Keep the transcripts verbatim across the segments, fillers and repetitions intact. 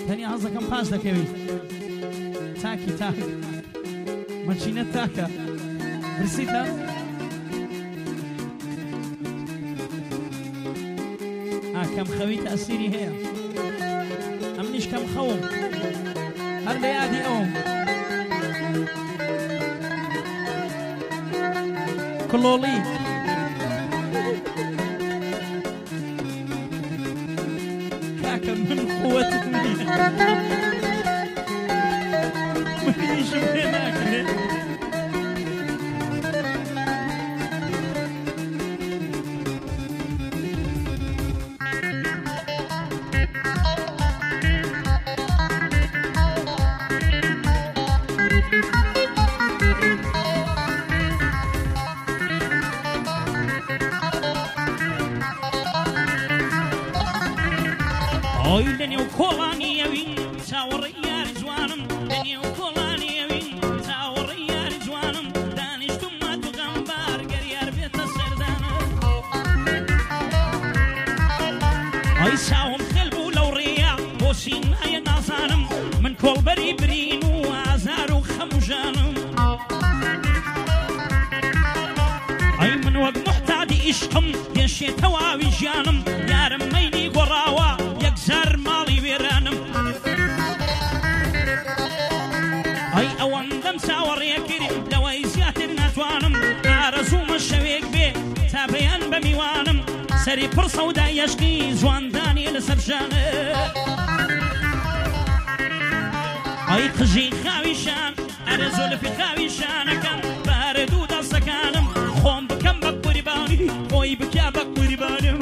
تەنیا هەزەکەم پاس دەکەویت تاکی تاک مەچینە تاکە برسیتە ئاکەم خەویت ئەسیری هەیە ئەم نیش کەم خەوم هەر لە یادی ئەوم کڵۆڵی کاکە من قووەتت نییە منیشم پێ ناکرێت ئۆی لە نێو کۆڵانیەوین چاوەڕێی یاری جوانم لە نێو کۆڵانیەوین چاوەڕێی یاری جوانم دانیشتومە تو غەمبار گەریار بێتە سەردانم ئەی چاوم خێل بوو لەو ڕێیە بۆ سینایە نازانم من کۆڵبەری برین و ئازار و خەم و ژانم ئەی من وەک محتادی عیشقم دێشێتەوە ئاوی ژیانم یارم مەیلی گۆڕاوە یەکجار ماڵی وێرانم ئەی ئەوەندەم چاوەڕێ کرد لەوەی زیاتر ناتوانم ئارەزوومە شەوێک بێ تا بەیان بە میوانم سەری پڕ سەودای یەشقی جواندانی لەسەر ژانە ئەی قژی خاویشان ئەرە زۆلفی خاویشانەکەم بارە دوو دەستەکانم خۆم بکەم بە قوربانی خۆی بکە بە قوربانم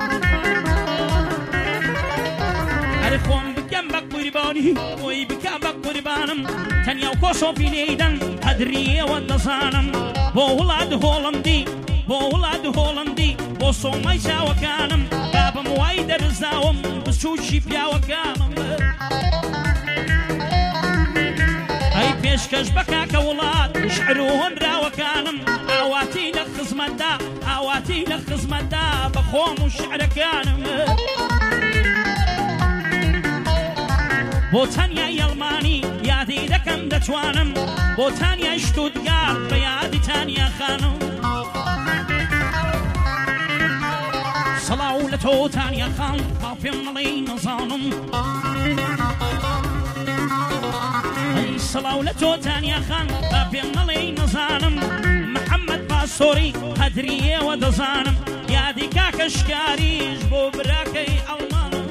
ئەرە خۆم بکەم بە قوربانی خۆی بکە بە قوربانم تەنیا و کۆشۆفی لێیدەن قەدریەوە دەزانم بۆ وڵات هۆڵندی بۆ وڵات هۆڵندی بۆ سۆمای چاوەکانم بابم وای دەرزاوم بچووکی پیاوەکانم ئەی پێشکەش بە کاکە وڵات شعر و هۆنراوەکانم ئاواتی لە خزمەتدا ئاواتی لە خزمەتدا بە خۆم و شعرەکانم بۆ تەنیای ئەڵمانی یادی دەکەم دەتوانم بۆ تانیای شتوتگارت بە یادی تانیا خانم سەڵاو لە تۆ تانیا خان با پێم مەڵێی نەزانم ئەی سەڵاو لە تۆ تانیا خان با پێم مەڵێی نەزانم محەممەد پاسۆری قەدریەوە دەزانم یادی کاکە شکاریش بۆ براکەی ئەڵمانم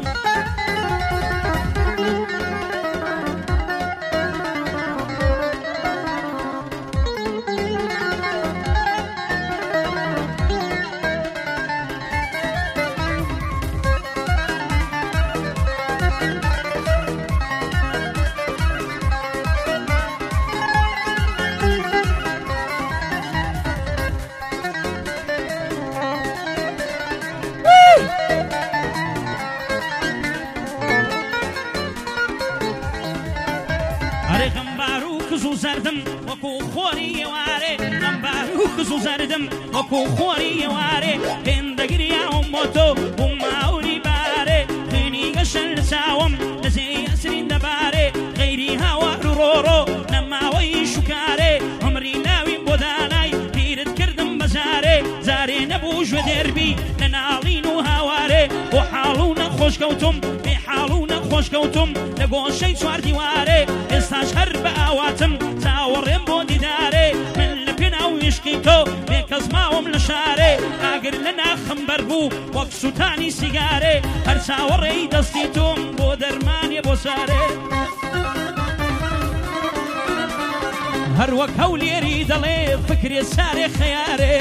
زردم وەکو خۆری ئێوارێ غەمبار و کز و زەردم وەکو خۆری ئێوارێ هێندەگریاوم بۆ تۆ و ماوری بارێ خوێنی گەشەن لە چاوم لەزێی ئەسرین دەبارێ غەیری هاوار و ڕۆڕۆ نەماوەی شوکارێ عمری لاویم بۆ دانای پیرت کردم بەجارێ جارێ نەبوو ژوە دێربی لە ناڵین و هاوارێ بۆ حاڵ و نەخۆشکەوتم بێ حاڵ و نەخۆشکەوتم لە گۆشەی چوار دیوارێ ئێستاش هەر بە ئاواتم چاوەڕێم بۆ دیدارێ من لە پێناو عیشقی تۆ بێ کەس ماوەم لە شارێ ئاگر لە ناخم بەربوو وەک سوتانی سیگارێ هەر چاوەڕێی دەستی تۆم بۆ دەرمانێ بۆ سارێ هەر وەک هەولێری دەڵێ فکرێ سارێ خەیارێ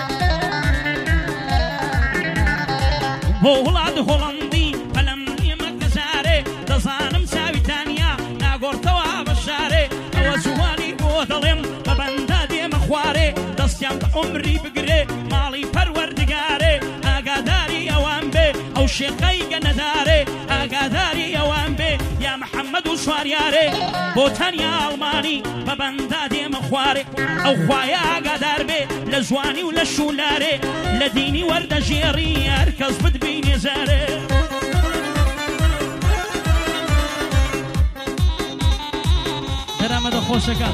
بۆ وڵات هۆڵەندی پەلەم نیمە گەزارێ دەزانم چاویتانیا ناگۆڕتەوە بە شارێ ئەوە جوانی بۆ دەڵێم بە بەندا دێمە خوارێ دەستیان بە عمری بگرێ ماڵی پەروەردگارێ ئاگاداری ئەوان بێ ئەو شێخەی گەنەدارێ ئاگاداری ئەوان بێ یا محەممەد و شواریارێ بۆ تەنیا ئەڵمانی بە بەندا دێمە خوارێ ئەو خوایە ئاگادار بێ لە جوانی و لە شولارێ لە دینی وەردەژێڕی هەر کەس بتبینێ زارێ خۆشەکە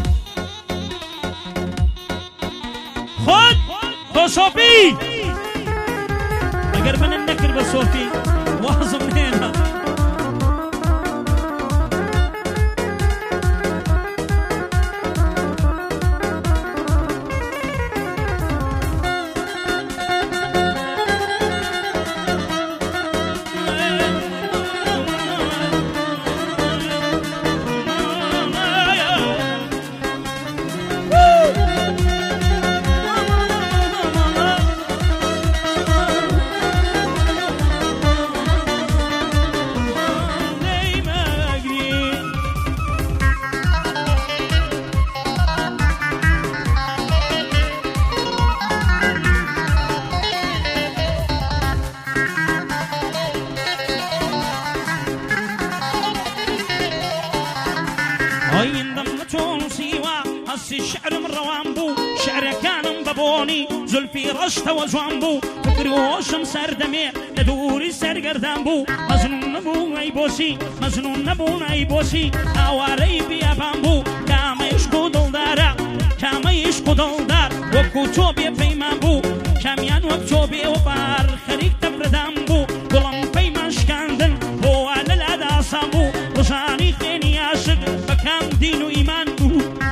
خۆت تۆ سۆپی ئەگەر منم نەکرد بە سۆپی وازم هێنا زلفي رشت وجوانبو فكري وشم سردمي لدوري سرگردان بو مزنون نبو اي بوسي مزنون نبو اي بوسي اواري بيا بامبو كاما يشكو دلدارا كاما يشكو دلدار وكو توبي بيمان بو كاميان وكو بي وبار خريك تبردان بو قلم بيمان شكاندن هو على الأدا صامبو وشاني خيني عاشق بكام دين وإيمان بو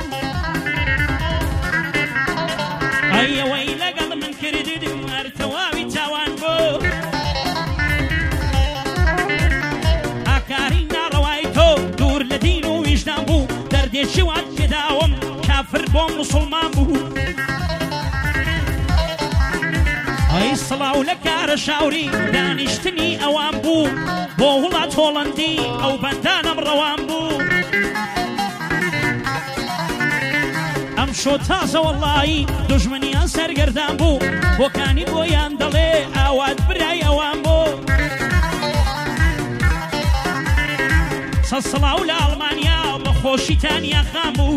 أي ويلا قل من كردد وارتوابي تاوان بو أكارينا روايتو دور لدين ويجدان بو دردي شوات كداوم كافر بو مسلمان بو أي صلاة لك رشاوري دانشتني أوان بو بو ولات هولندي أو بندانم روان بو شو تازه والله دجمنيان سرگردان بو وكاني بويان دلي اواد براي اوان بو سلسلاو لألمانيا بخوشي تانيا خامبو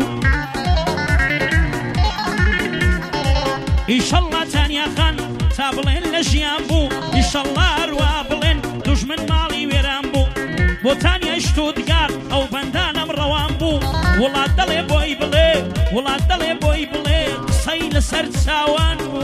إيشالله تانيا خان تابلين لجيان بو إيشالله روابلين دجمن مالي ويران بو بو تانيا اشتودگار او بندانم روان بو ولا دلي بوي بلي ولا دلي بوي بلي سيل سرد ساوان بو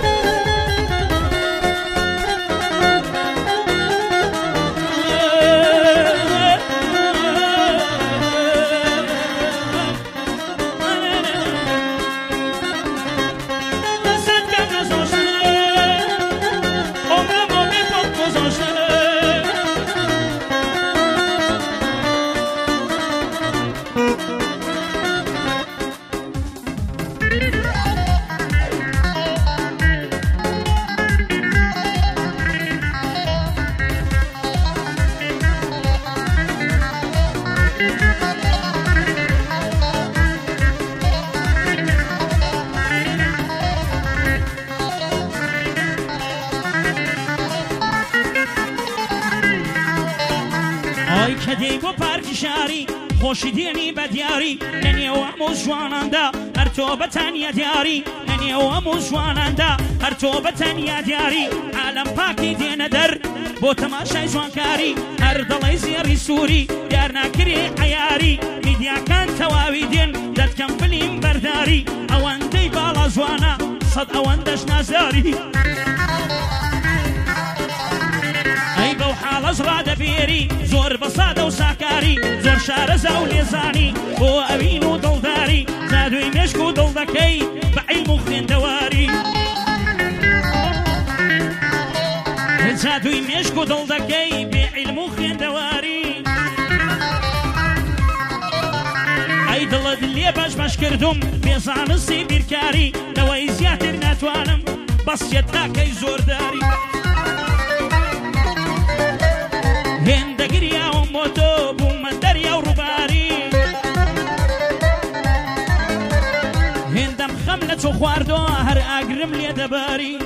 كديبو بارك شاري خوشي ديني بدياري لني وامو جوانان دا هرتوبة تانيا دياري لني وامو جوانان دا هرتوبة تانيا دياري عالم باكي دين در بو تماشاي جوانكاري هر دلي زياري سوري دارنا كري عياري ميديا كان تواوي دين داد كم فيلم برداري اوان دي بالا جوانا صد اوان داش نازاري أي بو حال أزراد بيري زور بصادة وساكاري زور شارزة وليزاني بو أبين ودلداري زادو يمشكو دلدكي بعلمو خين دواري زادو يمشكو دلدكي بعلمو خين دواري أي دلد اللي باش باش كردم بيزان السيبير كاري لوي زياتر ناتوانم بس يداكي زور داري هندگیری او موتو بوم دریا و روباری هندم خملت و خواردو هر اگرم لی دباری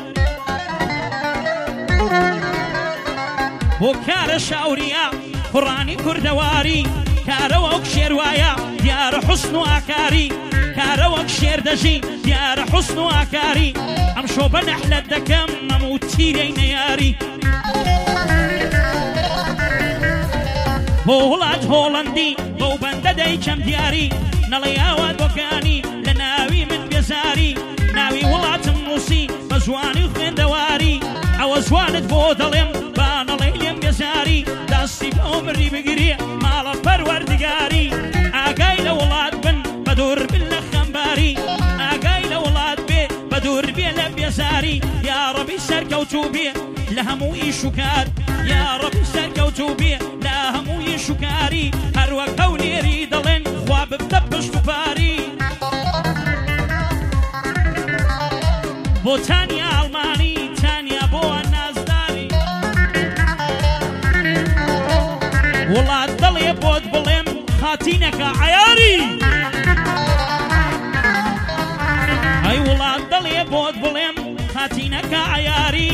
و کار شاوریا قرآنی کردواری کار وک شیروایا دیار حسن و آکاری کار وک شیر دجی دیار حسن و آکاری ام شو بنحلت دکم مموتی نیاری بو ولاد هولندي بو بنده دي كم دياري نەڵێ ئاوات بۆکانی لە ناوی من بێزاری ناوی وڵاتم نووسی بە جوانی و خوێندەواری ئەوە جوانت بۆ دەڵێم با نەڵێ لێم بێزاری دەستی بۆ مری بگرێ ماڵە پەروەردگاری ئاگای لە وڵات بن بە دوور بن لە خەمباری ئاگای لە وڵات بێ بە دوور بێ لە بێزاری یا ڕەبی سەرکەوتوو بێ لە هەموو ئیش و کار یا ڕەبی سەرکەوتوو بێ لە هەموو ئیش و کاری هەروەک ئەو لێری دەڵێن خوا ببدە پشت و پاری بۆ تانیا ئەڵمانی تانیا بۆ نازداری وڵات دڵێ بۆت بڵێم خاتینەکە عەیاری ئەی وڵات دڵێ بۆت بڵێم خاتینەکە عەیاری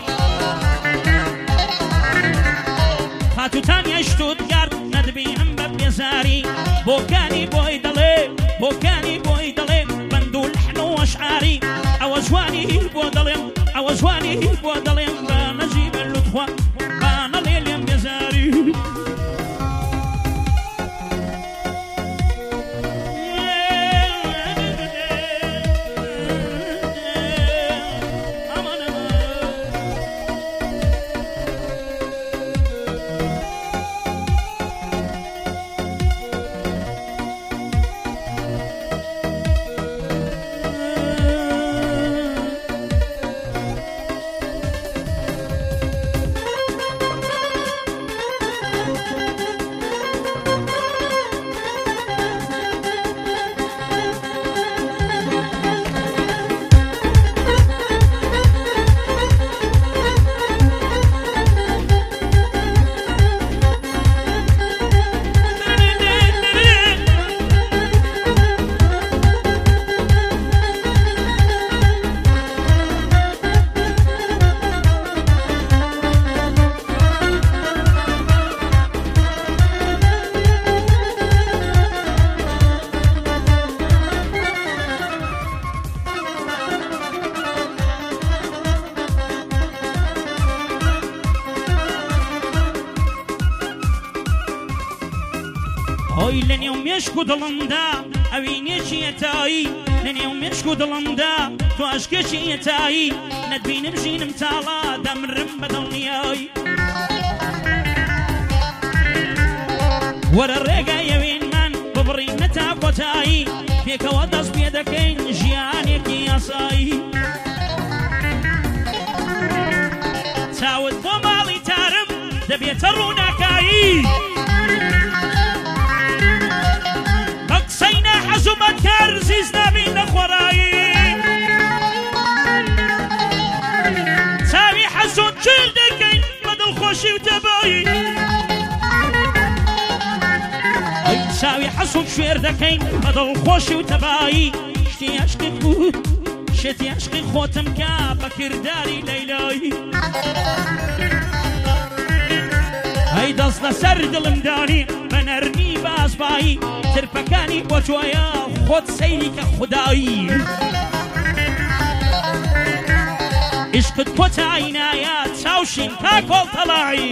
خاتوتانیای شتوتگارت نەدبینم بە بێزاری بۆکانی بۆی دەڵێ بۆکانی بۆی دەڵێ بەند و لەحن و ئەشعاری ئەوە جوانی بۆ دەڵێم ئەوە جوانی بۆ دەڵێم بە نەجیبە لوتخوا با نەڵێ لێم بێزاری هۆی لە نێو مێشک و دڵمدا ئەوینێکی ئەتایی لە نێو مێشک و دڵمدا تۆ عەشقێکی ئەتایی نەتبینم ژینم تاڵا دەمرم بە دڵنیایی وەرە ڕێگای ئەوێنمان ببڕینە تا کۆتایی پێکەوە دەست پێ دەکەین ژیانێکی یاسایی چاوت بۆ ماڵی تارم دەبێتە ڕووناکایی حزومت کار زیز نبین نخورایی تاوی حزون چل دکین بدل خوشی و تبایی تاوی حزون شویر دکین بدل خوشی و تبایی شتی عشقی خود شتی عشقی خودم که بکرداری لیلایی ای دست لسر دلم دانی بنرمی بازبایی ترپەکانی بۆ جوایە خۆت سەیری کە خودایی عشقت کۆتایینایە چاوشین تا کۆڵتەڵایی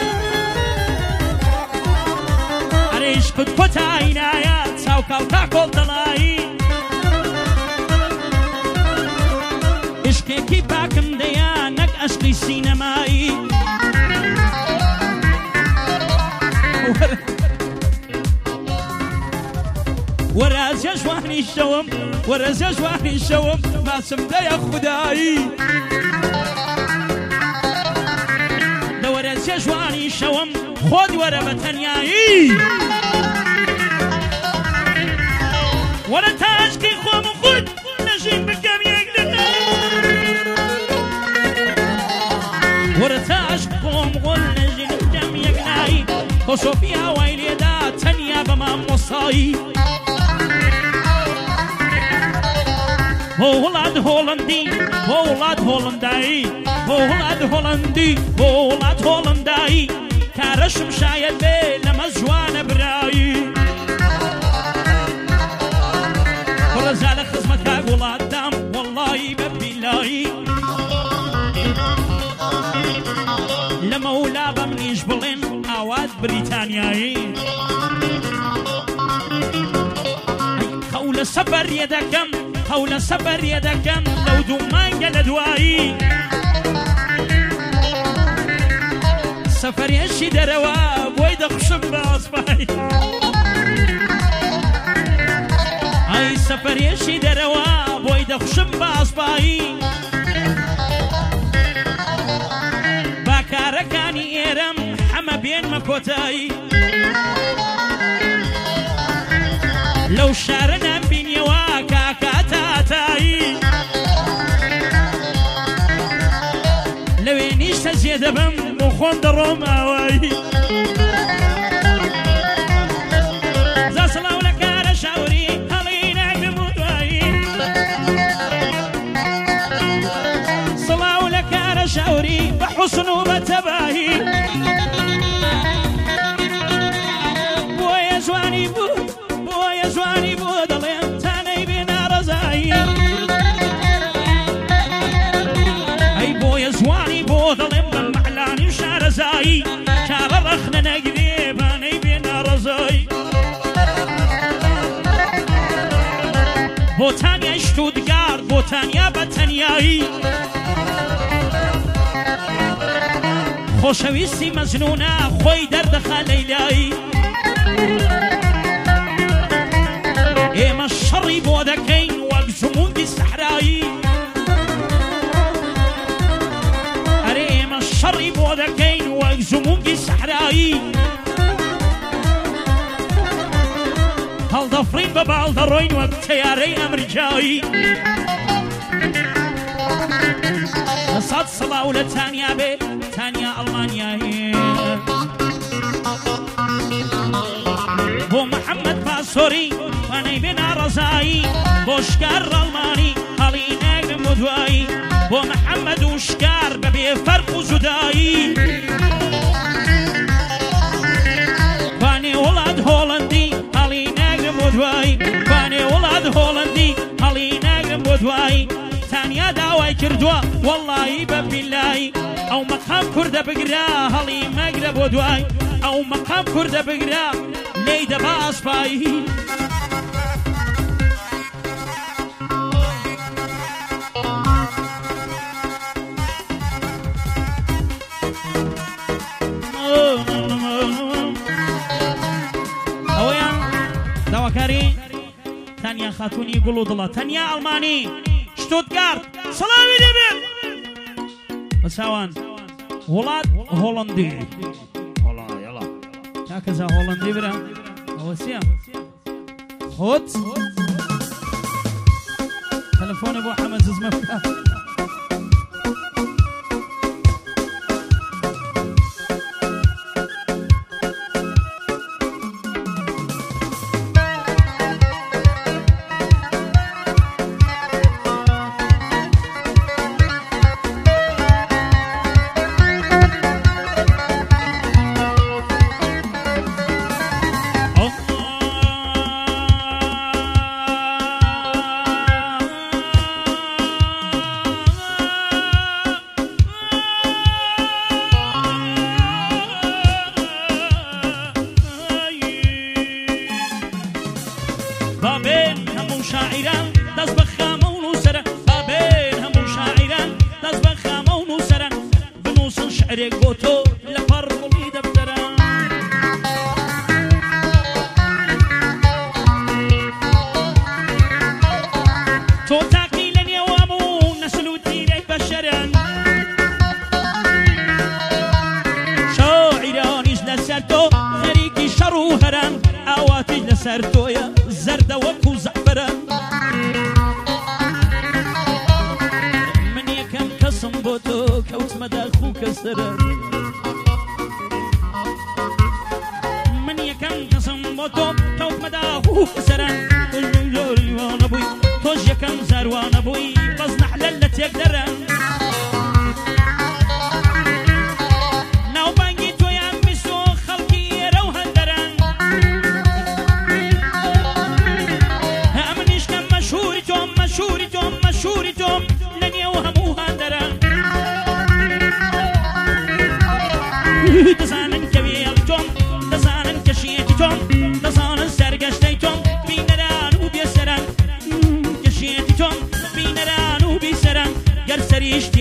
ئەرێ عشقت کۆتایینایە چاوکاو تا کۆڵتەڵایی عشقێکی پاکم دەیە نەک عەشقی سینەمایی ورازي جواني الشوم ورازي جواني الشوم ما سمدا يا خداي ده ورازي جواني الشوم خود ورا بتنياي ورا تاشكي خوم خود نجيب بكم يقدر ورا تاشكي خوم خود نجيب بكم يقدر خصوفيا ويلي دا تنيا بما مصاي وڵات هۆڵەندی بۆ وڵات هۆڵندایی بۆ وڵات هۆڵەندی بۆ وڵات هۆڵندایی کارەشم شاید بێ لەمە جوانە برایی ڕەزا لە خزمەت کاک وڵاتدام وەڵڵایی بە بیلایی لە مەولا بە منیش بڵێن ئاوات بریتانیایی سفر يدكم هول سفر يدكم لو دومان قل دوائي سفر يشي درواب ويدا خشب باصباي اي سفر يشي درواب ويدا خشب باصباي باكاركاني ايرم حما بين مكوتاي لو شارنا بين يواكا كاتاتاي لو ينيش تزيد بم مخون دروم اواي زا صلاو لكار شاوري هلينا بمدواي صلاو لكار شاوري بحسن وبتباهي بويا زواني بود بويا زواني بود اليوم تاني بنا رزاي اي بويا زواني بود اليوم بمعلاني شار زاي شار رخنا نقذيب اني بنا رزاي بوتانيا شتوتغارت بوتانيا بتنياي خوشويستي مزنونة خوي دردخا ليلاي إيما الشر بودكين واقزمون دي السحراي أري إيما الشر بودكين واقزمون دي السحراي هل ضفرين ببعض الروين وبتياري أمريكاي صاد صلاة ولا تانيا بي تانيا ألمانيا بو محمد باسوري واني بنا رزاي بوشكار ألماني هلينا بمدواي بو محمد وشكار ببي فرق وزداي واني ولد هولندي هلينا بمدواي واني ولد هولندي هلينا بمدواي تانيا داوي كردوا والله ببالله او مقام كرده بقرا هلي مقرب ودواي او مقام كرده بقرا ليدا باس باي اويا دواكاري تانيا خاتوني قولوا ضلا تانيا ألماني شتوتغارت سلامي دبي بساوان ولاد هولندي والله يلا هكذا هولندي برا اوسيا خد تلفون ابو حمد زمفكه بابين همو شاعران دز بخامون وسرن بابين همو شاعران دز بخامون وسرن بنوصن شعري قوتو لفرقلي دفتران تو تاقيلا يوامو نسلو ديري بشرن شاعران لسرتو خريقي شرو هرن اواتي لسرتو يا زرد وكو زعفران من يكم كسم بوتو كوت مداخو كسران من يكم كسم بوتو كوت مداخو كسران تجي وانا بوي توج يكم زار وانا بوي بزنح للت يقدران ناو بانجي تو يا مسو خلقي روها دران مشهورتهم مشهورتهم لن يوهموها درا دزانن كبيرتهم دزانن كشيتهم دزانن سرقشتيتهم بينران وبيسران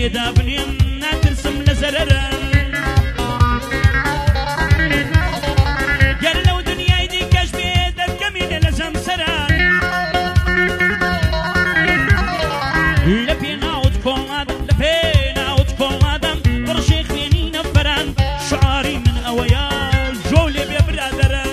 تێدا بنێم ناترسم لە زەرەرە گەر لەو دنیای دیکەش بێ دەرگەمێنێ لە زەمسەران لە پێ ناوت کۆڵادەم لە پێ ناوت کۆڵادەم بڕژێ خوێنی نەفەران شعاری من ئەوەیە جۆ لێ بێ برادەرە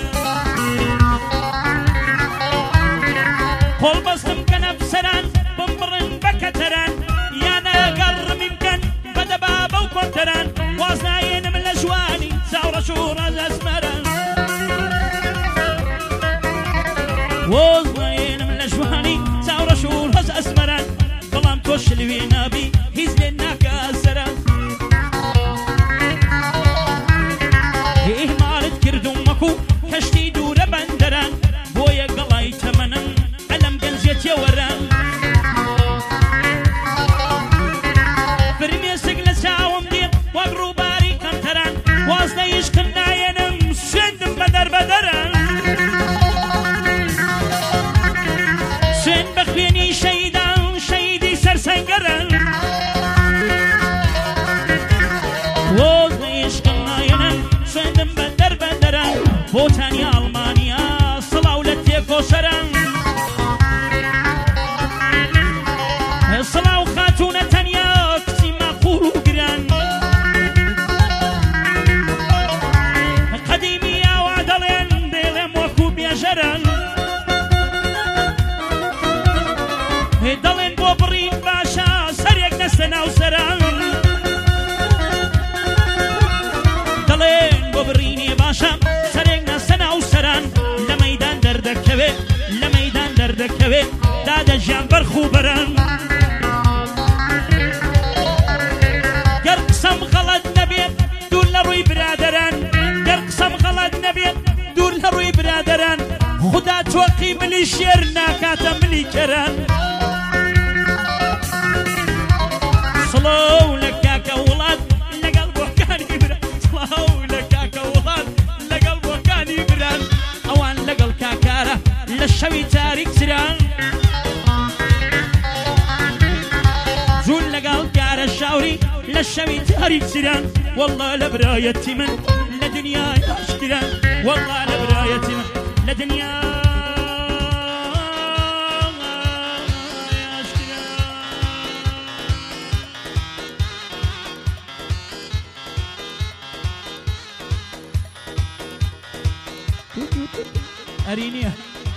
قۆڵ بەستم کە نەفسەران بمبڕن بە کەتەران یانە گەڕمی بکەن بەدەبا بەو کۆنتەران واز نایێنم لە جوانی چاوڕەش و ڕەز ئەسمەران واز نایێنم لە جوانی چاوڕەش و ڕەز ئەسمەران بەڵام تۆ شلوێ نابی هیچ لێ ناکە سەران ئیهمالت کردوم وەکو کەشتی دوورە بەندەران بۆیە گەڵای تەمەنم ئەلەم گەنجێتیە وەران فرمێسک لە چاوم دێت وەک ڕووباری کەمتەران واستەی عشقم نایەنم سوێندم بە دەربەدەران سوێن بە خوێنی شەیدان شەیدی سەرسەنگەران واستەی عشقم نایەنم سوێندم بە دەربەدەران بۆتانی ئەڵمانیا سڵاو لە تێکۆشەران سڵاو خاتونە تەنیا کچی مەقوڵ و گران قەدیمی ئاوا دەڵێن دێڵێم وەکو بێژەران دەڵێن بۆ بڕین باشە سەرێک نەستە ناو سەران دەڵێن بۆ بڕینێ باشە سەرێک نەستە ناو سەران لە مەیدان دەردەکەوێ لە مەیدان دەردەکەوێ دادەژیان بەرخ و بەران گەر قسەم غەڵەت نەبێت دوور لە ڕووی برادەران گەر قسەم غەڵەت نەبێت دوور لە ڕووی برادەران خدا تۆقی ملی شێر ناکاتە ملی کەران سڵاو لە کاکە وڵات لەگەڵ بۆکانی بران سڵاو لە کاکە وڵات لەگەڵ بۆکانی بران ئەوان لەگەڵ کاکارە لە شەوی تاریک سران جون لەگەڵ کارە شاوری لە شەوی تاریک سران والله لە برایەتی من لە دنیای ئاشکران والله لە برایەتی من لە دنیای ئەرینیە